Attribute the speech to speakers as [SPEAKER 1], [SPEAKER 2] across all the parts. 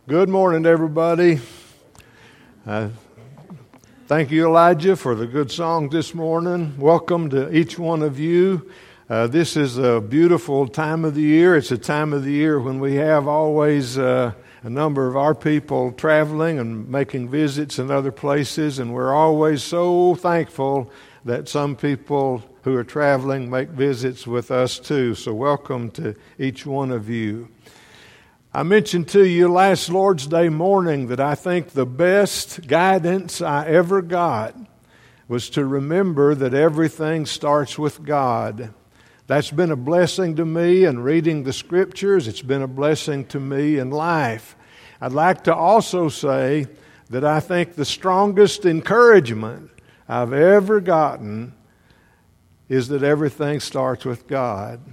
[SPEAKER 1] Good morning, everybody. Thank you, Elijah, for the good song this morning. Welcome to each one of you. This is a beautiful time of the year. It's a time of the year when we have always a number of our people traveling and making visits in other places, and we're always so thankful that some people who are traveling make visits with us too. So welcome to each one of you. I mentioned to you last Lord's Day morning that I think the best guidance I ever got was to remember that everything starts with God. That's been a blessing to me in reading the Scriptures. It's been a blessing to me in life. I'd like to also say that I think the strongest encouragement I've ever gotten is that everything starts with God.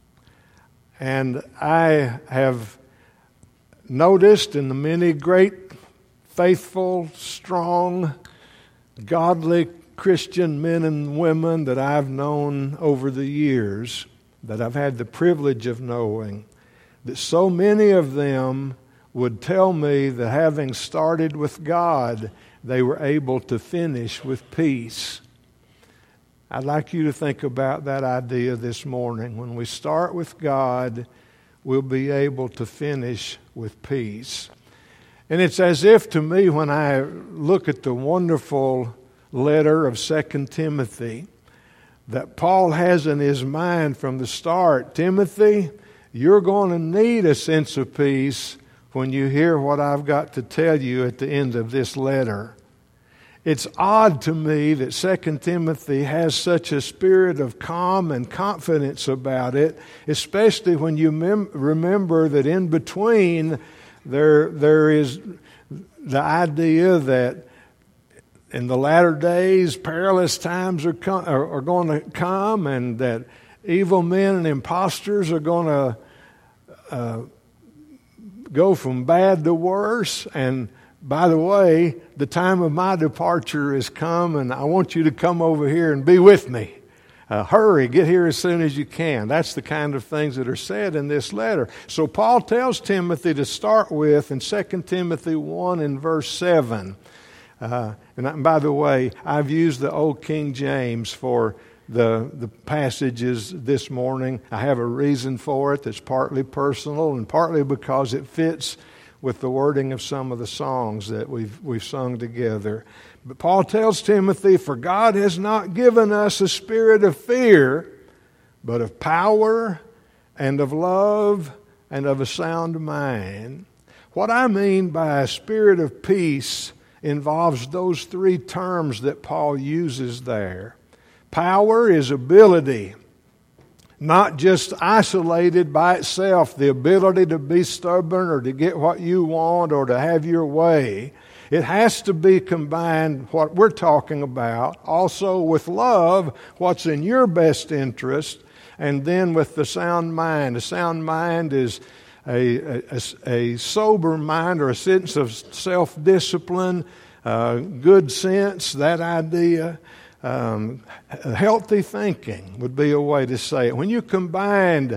[SPEAKER 1] And I have noticed in the many great, faithful, strong, godly Christian men and women that I've known over the years, that I've had the privilege of knowing, that so many of them would tell me that having started with God, they were able to finish with peace. I'd like you to think about that idea this morning. When we start with God, we'll be able to finish with peace. And it's as if to me when I look at the wonderful letter of 2 Timothy that Paul has in his mind from the start. Timothy, you're going to need a sense of peace when you hear what I've got to tell you at the end of this letter. It's odd to me that 2 Timothy has such a spirit of calm and confidence about it, especially when you remember that in between there is the idea that in the latter days perilous times are going to come, and that evil men and impostors are going to go from bad to worse. And by the way, the time of my departure has come, and I want you to come over here and be with me. Hurry, get here as soon as you can. That's the kind of things that are said in this letter. So Paul tells Timothy to start with in 2 Timothy 1 and verse 7. And by the way, I've used the Old King James for the passages this morning. I have a reason for it that's partly personal and partly because it fits with the wording of some of the songs that we've sung together. But Paul tells Timothy, "For God has not given us a spirit of fear, but of power and of love and of a sound mind." What I mean by a spirit of peace involves those three terms that Paul uses there. Power is ability, not just isolated by itself, the ability to be stubborn or to get what you want or to have your way. It has to be combined, what we're talking about, also with love, what's in your best interest, and then with the sound mind. A sound mind is a sober mind or a sense of self-discipline, good sense, that idea. Healthy thinking would be a way to say it. When you combine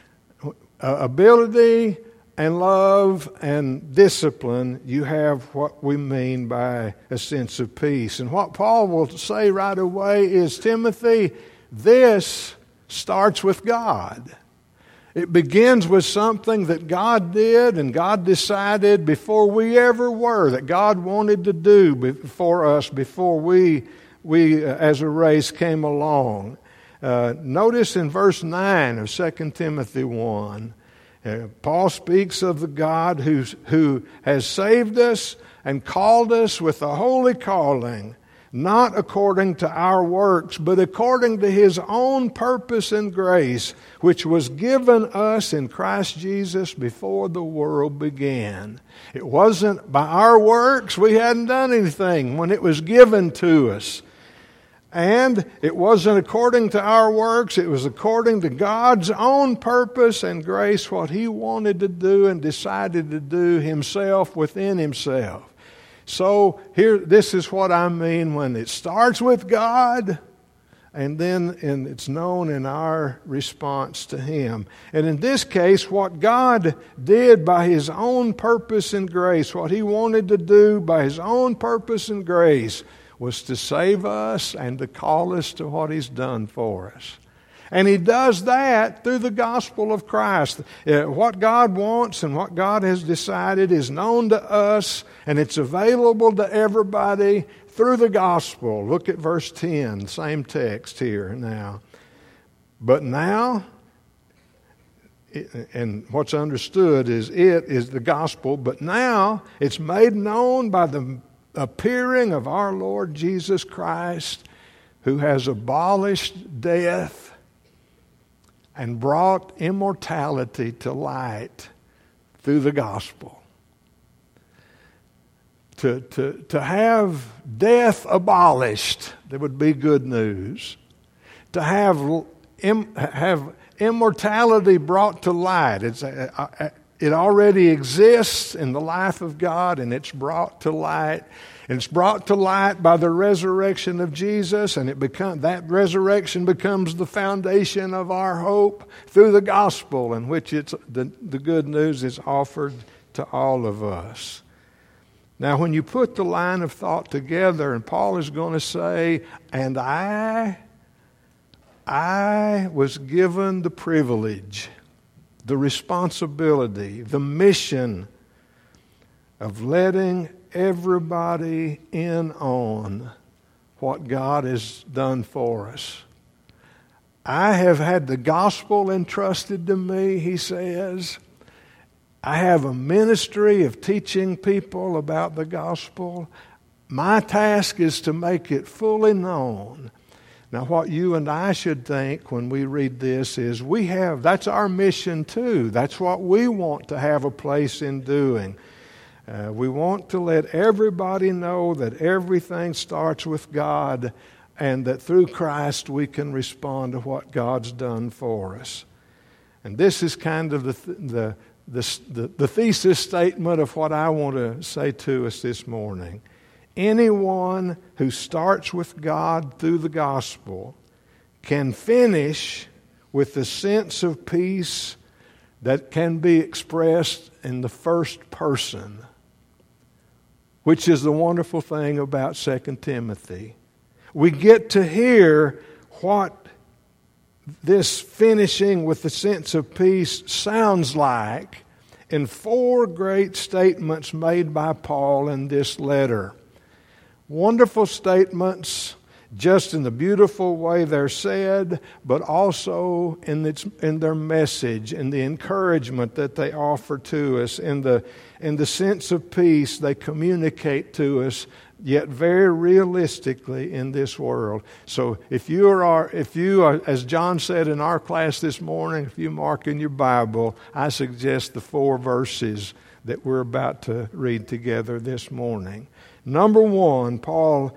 [SPEAKER 1] ability and love and discipline, you have what we mean by a sense of peace. And what Paul will say right away is, Timothy, this starts with God. It begins with something that God did and God decided before we ever were, that God wanted to do for us before we as a race came along. Notice in verse 9 of 2 Timothy 1, Paul speaks of the God who has saved us and called us with a holy calling, not according to our works, but according to His own purpose and grace, which was given us in Christ Jesus before the world began. It wasn't by our works. We hadn't done anything when it was given to us. And it wasn't according to our works. It was according to God's own purpose and grace, what He wanted to do and decided to do Himself within Himself. So here, this is what I mean when it starts with God and it's known in our response to Him. And in this case, what God did by His own purpose and grace, what He wanted to do by His own purpose and grace, was to save us and to call us to what He's done for us. And He does that through the gospel of Christ. What God wants and what God has decided is known to us, and it's available to everybody through the gospel. Look at verse 10, same text here now. But now, and what's understood is the gospel, but now it's made known by the appearing of our Lord Jesus Christ, who has abolished death and brought immortality to light through the gospel. To have death abolished, that would be good news. To have immortality brought to light, it already exists in the life of God, and it's brought to light. And it's brought to light by the resurrection of Jesus, and that resurrection becomes the foundation of our hope through the gospel, in which the good news is offered to all of us. Now, when you put the line of thought together, and Paul is going to say, and I was given the privilege, the responsibility, the mission of letting everybody in on what God has done for us. I have had the gospel entrusted to me, he says. I have a ministry of teaching people about the gospel. My task is to make it fully known. Now, what you and I should think when we read this is that's our mission too. That's what we want to have a place in doing. We want to let everybody know that everything starts with God, and that through Christ we can respond to what God's done for us. And this is kind of the thesis statement of what I want to say to us this morning. Anyone who starts with God through the gospel can finish with the sense of peace that can be expressed in the first person, which is the wonderful thing about 2 Timothy. We get to hear what this finishing with the sense of peace sounds like in 4 great statements made by Paul in this letter. Wonderful statements, just in the beautiful way they're said, but also in their message, in the encouragement that they offer to us, in the sense of peace they communicate to us, yet very realistically in this world. So if you are, as John said in our class this morning, if you mark in your Bible, I suggest the 4 verses that we're about to read together this morning. Number 1, Paul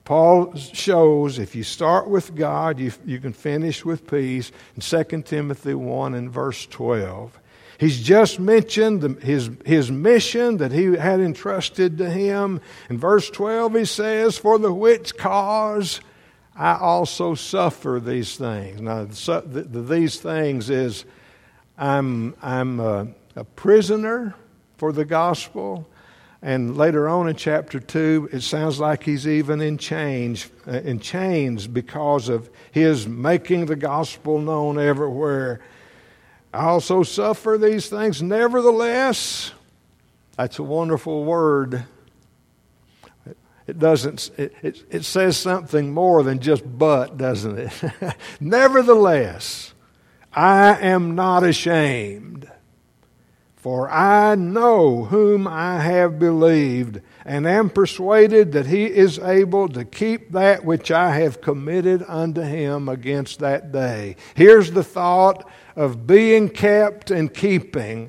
[SPEAKER 1] shows if you start with God, you can finish with peace. In 2 Timothy 1 and verse 12. He's just mentioned his mission that he had entrusted to him. In verse 12 he says, "For the which cause I also suffer these things." Now, these things is I'm a prisoner for the gospel. And later on in chapter 2, it sounds like he's even in chains because of his making the gospel known everywhere. I also suffer these things. Nevertheless, that's a wonderful word. It says something more than just but, doesn't it? Nevertheless, I am not ashamed. For I know whom I have believed, and am persuaded that he is able to keep that which I have committed unto him against that day. Here's the thought of being kept and keeping.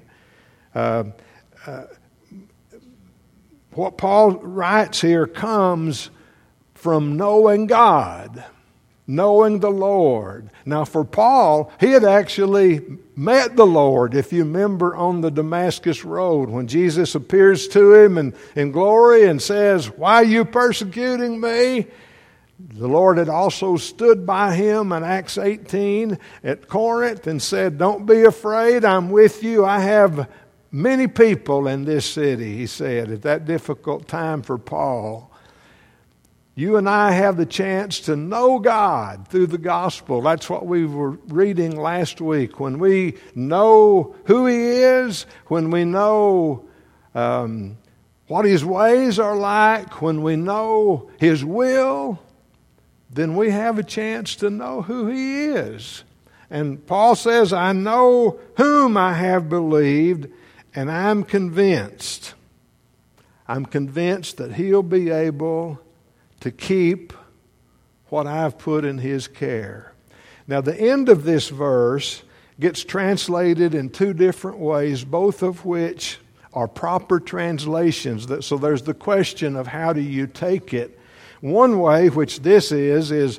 [SPEAKER 1] What Paul writes here comes from knowing God, knowing the Lord. Now for Paul, he had actually met the Lord, if you remember, on the Damascus Road when Jesus appears to him in glory and says, "Why are you persecuting me?" The Lord had also stood by him in Acts 18 at Corinth and said, "Don't be afraid, I'm with you. I have many people in this city," he said, at that difficult time for Paul. You and I have the chance to know God through the gospel. That's what we were reading last week. When we know who He is, when we know what His ways are like, when we know His will, then we have a chance to know who He is. And Paul says, "I know whom I have believed, and I'm convinced." I'm convinced that He'll be able to keep what I've put in His care. Now, the end of this verse gets translated in two different ways, both of which are proper translations. So there's the question of how do you take it. One way, which this is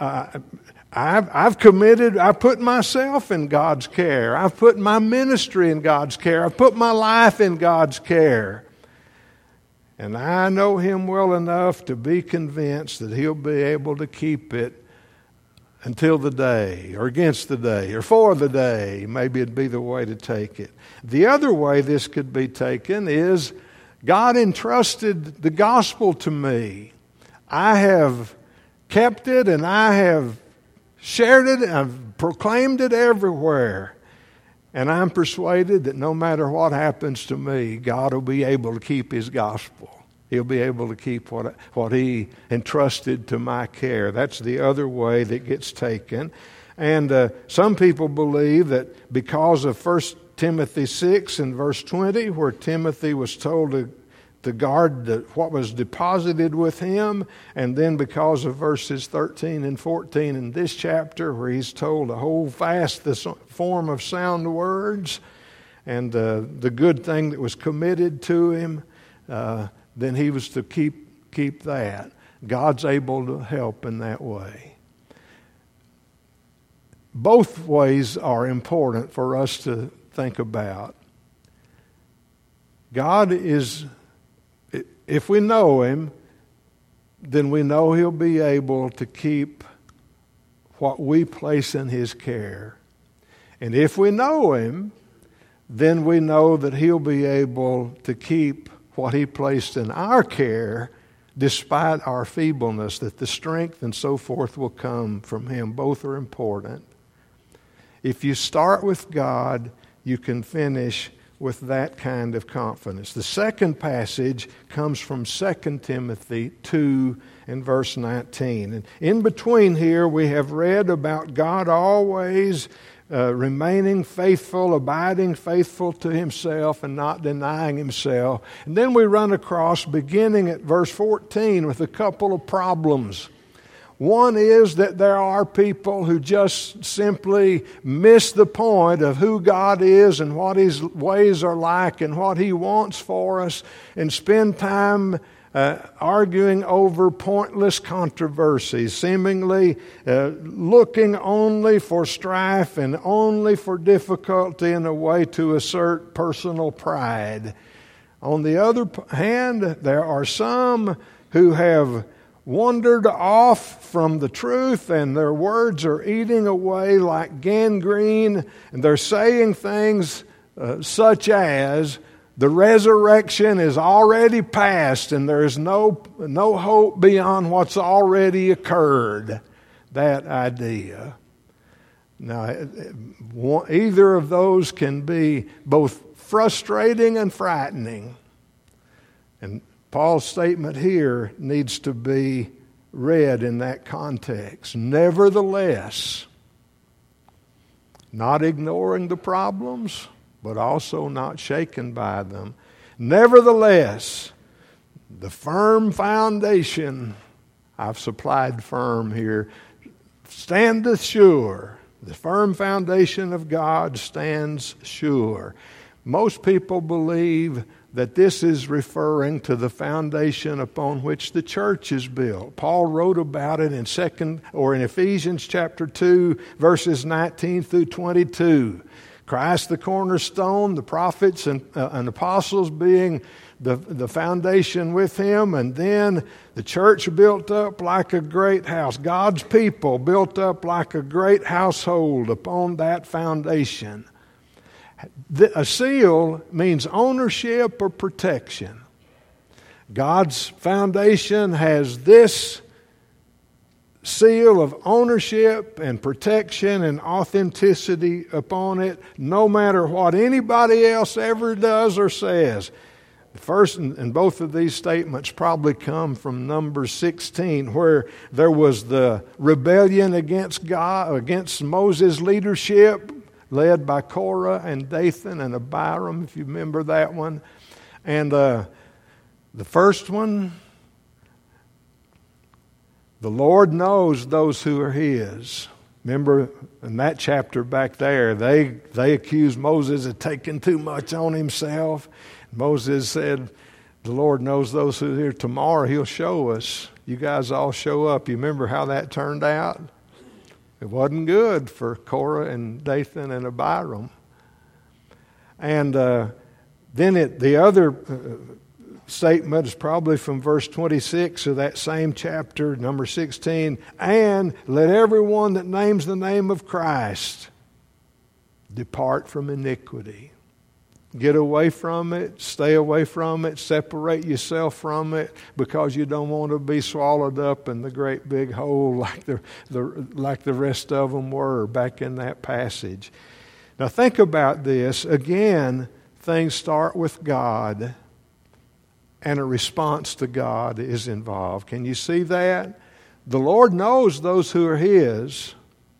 [SPEAKER 1] I've committed, I put myself in God's care. I've put my ministry in God's care. I've put my life in God's care. And I know Him well enough to be convinced that He'll be able to keep it until the day, or against the day, or for the day. Maybe it'd be the way to take it. The other way this could be taken is God entrusted the gospel to me. I have kept it and I have shared it and I've proclaimed it everywhere. And I'm persuaded that no matter what happens to me, God will be able to keep His gospel. He'll be able to keep what He entrusted to my care. That's the other way that gets taken. And some people believe that because of 1 Timothy 6 and verse 20, where Timothy was told to guard what was deposited with him, and then because of verses 13 and 14 in this chapter where he's told to hold fast this form of sound words and the good thing that was committed to him, then he was to keep that. God's able to help in that way. Both ways are important for us to think about. God is, if we know Him, then we know He'll be able to keep what we place in His care. And if we know Him, then we know that He'll be able to keep what He placed in our care despite our feebleness, that the strength and so forth will come from Him. Both are important. If you start with God, you can finish with that kind of confidence. The second passage comes from 2 Timothy 2 and verse 19. And in between here, we have read about God always remaining faithful, abiding faithful to Himself and not denying Himself. And then we run across, beginning at verse 14, with a couple of problems. One is that there are people who just simply miss the point of who God is and what His ways are like and what He wants for us, and spend time arguing over pointless controversies, seemingly looking only for strife and only for difficulty in a way to assert personal pride. On the other hand, there are some who have wandered off from the truth, and their words are eating away like gangrene, and they're saying things such as, the resurrection is already past and there is no hope beyond what's already occurred. That idea. Now, either of those can be both frustrating and frightening. And Paul's statement here needs to be read in that context. Nevertheless, not ignoring the problems, but also not shaken by them. Nevertheless, the firm foundation, I've supplied firm here, standeth sure. The firm foundation of God stands sure. Most people believe that this is referring to the foundation upon which the church is built. Paul wrote about it in Ephesians chapter 2, verses 19 through 22. Christ the cornerstone, the prophets and apostles being the foundation with him, and then the church built up like a great house. God's people built up like a great household upon that foundation. A seal means ownership or protection. God's foundation has this seal of ownership and protection and authenticity upon it, no matter what anybody else ever does or says. The first and both of these statements probably come from Numbers 16, where there was the rebellion against God, against Moses' leadership, led by Korah and Dathan and Abiram, if you remember that one. And the first one, the Lord knows those who are His. Remember in that chapter back there, they accused Moses of taking too much on himself. Moses said, the Lord knows those who are here. Tomorrow He'll show us. You guys all show up. You remember how that turned out? It wasn't good for Korah and Dathan and Abiram. And then the other statement is probably from verse 26 of that same chapter, number 16. And let everyone that names the name of Christ depart from iniquity. Get away from it, stay away from it, separate yourself from it, because you don't want to be swallowed up in the great big hole like the rest of them were back in that passage. Now think about this. Again, things start with God, and a response to God is involved. Can you see that? The Lord knows those who are His,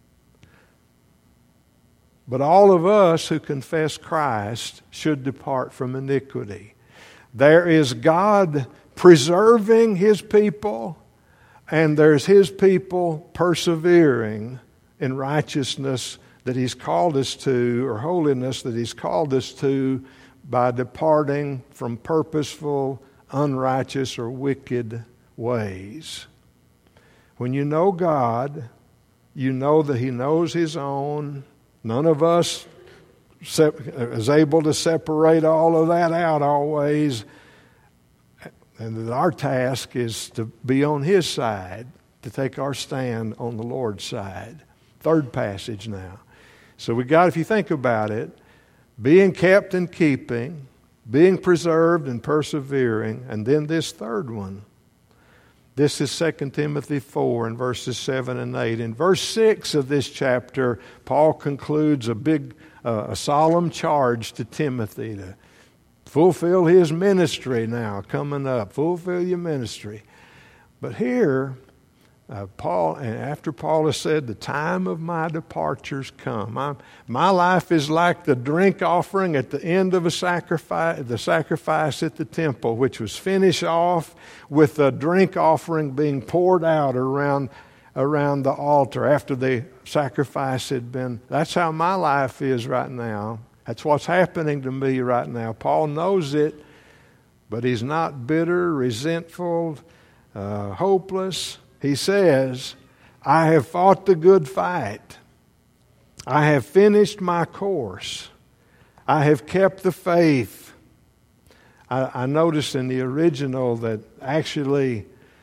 [SPEAKER 1] but all of us who confess Christ should depart from iniquity. There is God preserving His people, and there's His people persevering in righteousness that He's called us to, or holiness that He's called us to, by departing from purposeful, unrighteous, or wicked ways. When you know God, you know that He knows His own. None of us is able to separate all of that out always. And our task is to be on His side, to take our stand on the Lord's side. Third passage now. So we got, if you think about it, being kept and keeping, being preserved and persevering, and then this third one. This is 2 Timothy 4 and verses 7 and 8. In verse 6 of this chapter, Paul concludes a solemn charge to Timothy to fulfill his ministry now coming up. Fulfill your ministry. But here, after Paul has said, the time of my departure's come. My life is like the drink offering at the end of the sacrifice at the temple, which was finished off with the drink offering being poured out around the altar after the sacrifice had been. That's how my life is right now. That's what's happening to me right now. Paul knows it, but he's not bitter, resentful, hopeless. He says, I have fought the good fight. I have finished my course. I have kept the faith. I noticed in the original that actually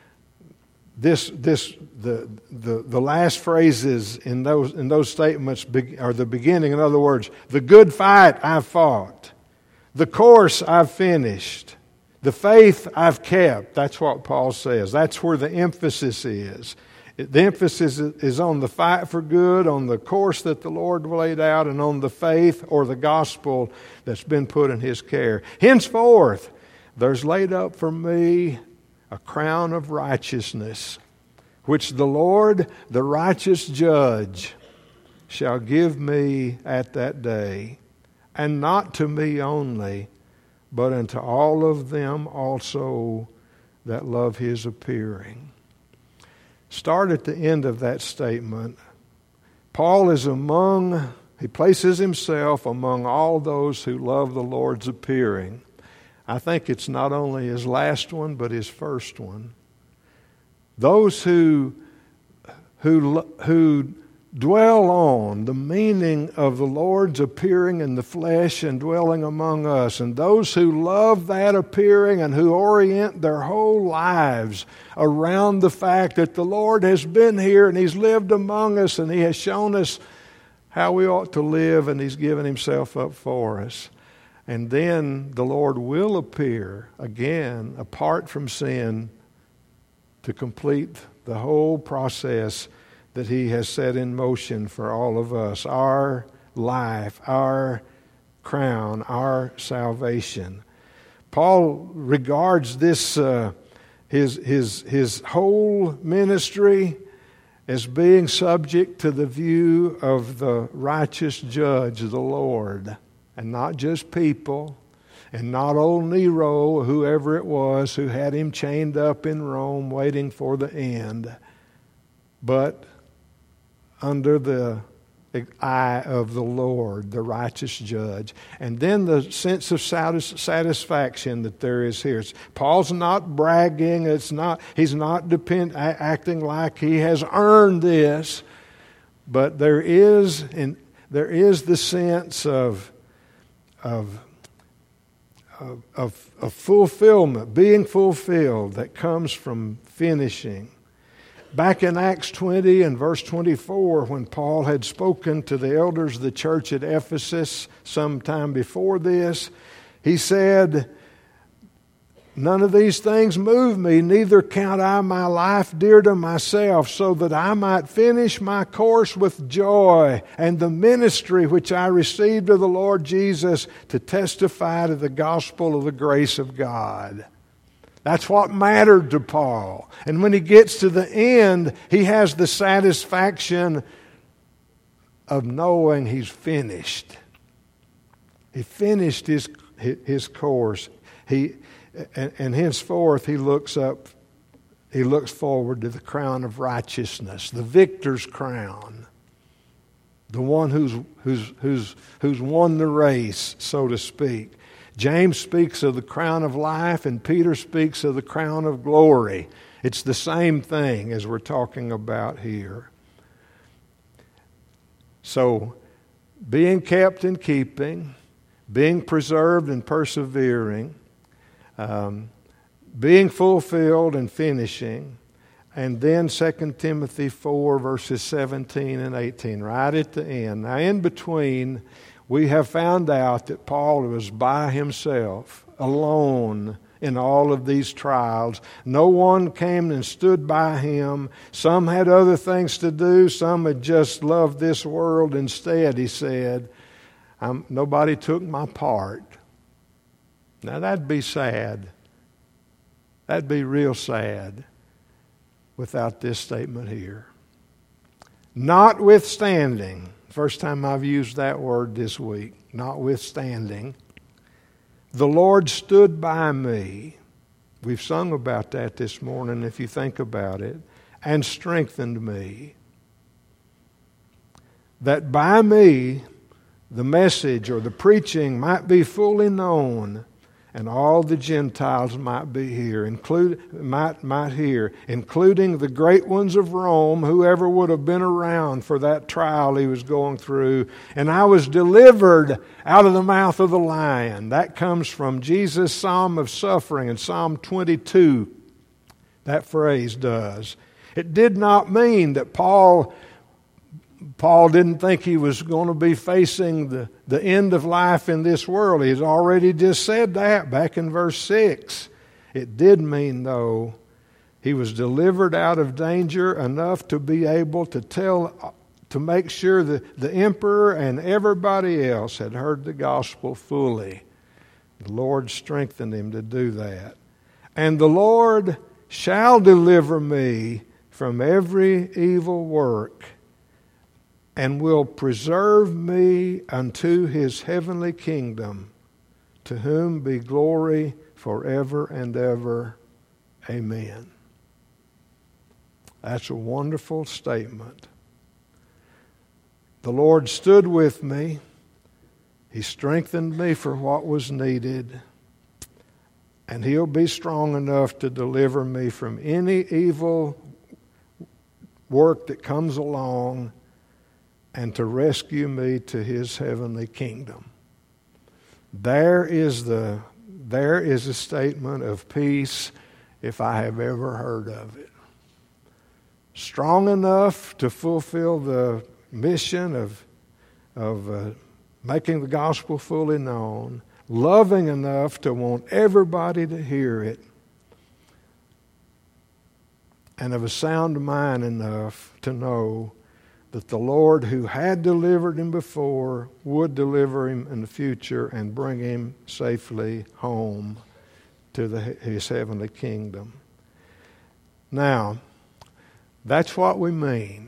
[SPEAKER 1] the last phrases in those statements are the beginning. In other words, the good fight I've fought. The course I've finished. The faith I've kept. That's what Paul says. That's where the emphasis is. The emphasis is on the fight for good, on the course that the Lord laid out, and on the faith or the gospel that's been put in His care. Henceforth, there's laid up for me a crown of righteousness, which the Lord, the righteous judge, shall give me at that day, and not to me only, but unto all of them also that love His appearing. Start at the end of that statement. Paul is he places himself among all those who love the Lord's appearing. I think it's not only his last one, but his first one. Those who dwell on the meaning of the Lord's appearing in the flesh and dwelling among us. And those who love that appearing and who orient their whole lives around the fact that the Lord has been here and He's lived among us and He has shown us how we ought to live and He's given Himself up for us. And then the Lord will appear again apart from sin to complete the whole process that He has set in motion for all of us, our life, our crown, our salvation. Paul regards this, his whole ministry as being subject to the view of the righteous judge, the Lord, and not just people, and not old Nero or whoever it was who had him chained up in Rome waiting for the end, but under the eye of the Lord, the righteous judge. And then the sense of satisfaction that there is here. Paul's not bragging. He's not acting like he has earned this, but there is the sense of fulfillment, being fulfilled, that comes from finishing. Back in Acts 20 and verse 24, when Paul had spoken to the elders of the church at Ephesus sometime before this, he said, "None of these things move me, neither count I my life dear to myself, so that I might finish my course with joy and the ministry which I received of the Lord Jesus to testify to the gospel of the grace of God." That's what mattered to Paul. And when he gets to the end, he has the satisfaction of knowing he's finished. He finished his course. And henceforth he looks forward to the crown of righteousness, the victor's crown, the one who's won the race, so to speak. James speaks of the crown of life, and Peter speaks of the crown of glory. It's the same thing as we're talking about here. So, being kept and keeping, being preserved and persevering, being fulfilled and finishing, and then 2 Timothy 4 verses 17 and 18, right at the end. Now, in between, we have found out that Paul was by himself, alone in all of these trials. No one came and stood by him. Some had other things to do. Some had just loved this world instead, he said. Nobody took my part. Now, that'd be sad. That'd be real sad without this statement here. Notwithstanding, first time I've used that word this week, notwithstanding, the Lord stood by me. We've sung about that this morning, if you think about it, and strengthened me. That by me, the message or the preaching might be fully known, and all the Gentiles might hear, including the great ones of Rome, whoever would have been around for that trial he was going through. And I was delivered out of the mouth of the lion. That comes from Jesus' Psalm of Suffering in Psalm 22. That phrase does. It did not mean that Paul didn't think he was going to be facing the end of life in this world. He's already just said that back in verse 6. It did mean, though, he was delivered out of danger enough to be able to make sure that the emperor and everybody else had heard the gospel fully. The Lord strengthened him to do that. And the Lord shall deliver me from every evil work, and will preserve me unto His heavenly kingdom, to whom be glory forever and ever. Amen. That's a wonderful statement. The Lord stood with me. He strengthened me for what was needed, and He'll be strong enough to deliver me from any evil work that comes along and to rescue me to his heavenly kingdom. There is a statement of peace if I have ever heard of it. Strong enough to fulfill the mission of making the gospel fully known, loving enough to want everybody to hear it, and of a sound mind enough to know that the Lord who had delivered him before would deliver him in the future and bring him safely home to his heavenly kingdom. Now, that's what we mean.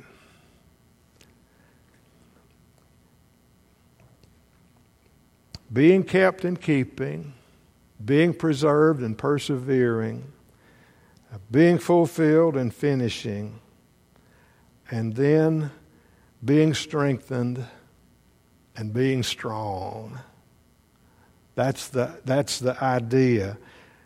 [SPEAKER 1] Being kept and keeping, being preserved and persevering, being fulfilled and finishing, and then being strengthened and being strong. That's the idea.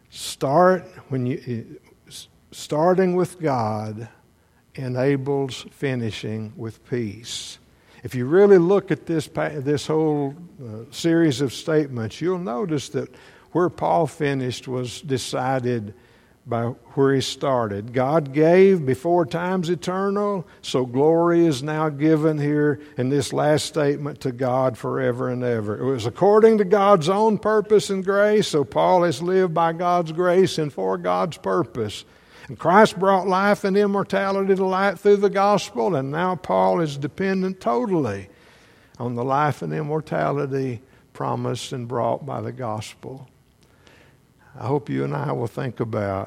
[SPEAKER 1] Starting with God enables finishing with peace. If you really look at this whole series of statements, you'll notice that where Paul finished was decided by where he started. God gave before time's eternal, so glory is now given here in this last statement to God forever and ever. It was according to God's own purpose and grace, so Paul has lived by God's grace and for God's purpose. And Christ brought life and immortality to light through the gospel, and now Paul is dependent totally on the life and immortality promised and brought by the gospel. I hope you and I will think about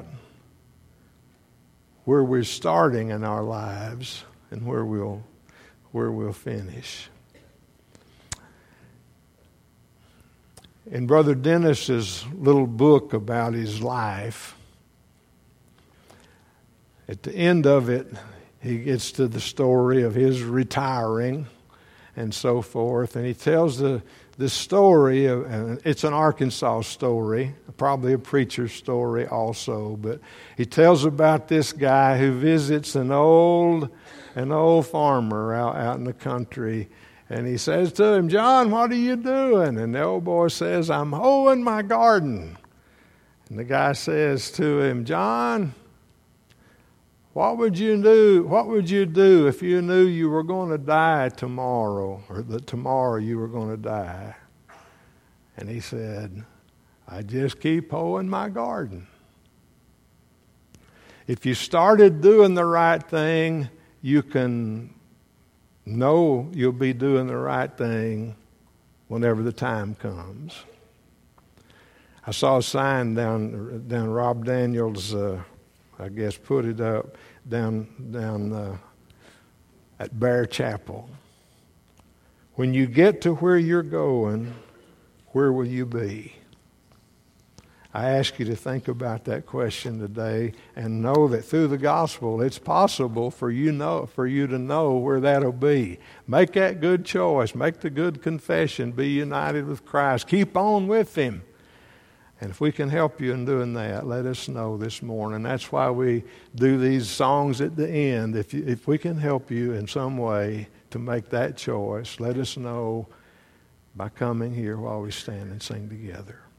[SPEAKER 1] where we're starting in our lives and where we'll finish. In Brother Dennis's little book about his life, at the end of it, he gets to the story of his retiring and so forth, and he tells the story it's an Arkansas story, probably a preacher's story also, but he tells about this guy who visits an old farmer out in the country, and he says to him, "John, what are you doing?" And the old boy says, "I'm hoeing my garden." And the guy says to him, "John, what would you do if you knew you were going to die tomorrow, or that tomorrow you were going to die?" And he said, "I just keep hoeing my garden." If you started doing the right thing, you can know you'll be doing the right thing whenever the time comes. I saw a sign down Rob Daniels' I guess put it up down at Bear Chapel. When you get to where you're going, where will you be? I ask you to think about that question today and know that through the gospel it's possible for you to know where that'll be. Make that good choice. Make the good confession. Be united with Christ. Keep on with Him. And if we can help you in doing that, let us know this morning. That's why we do these songs at the end. If we can help you in some way to make that choice, let us know by coming here while we stand and sing together.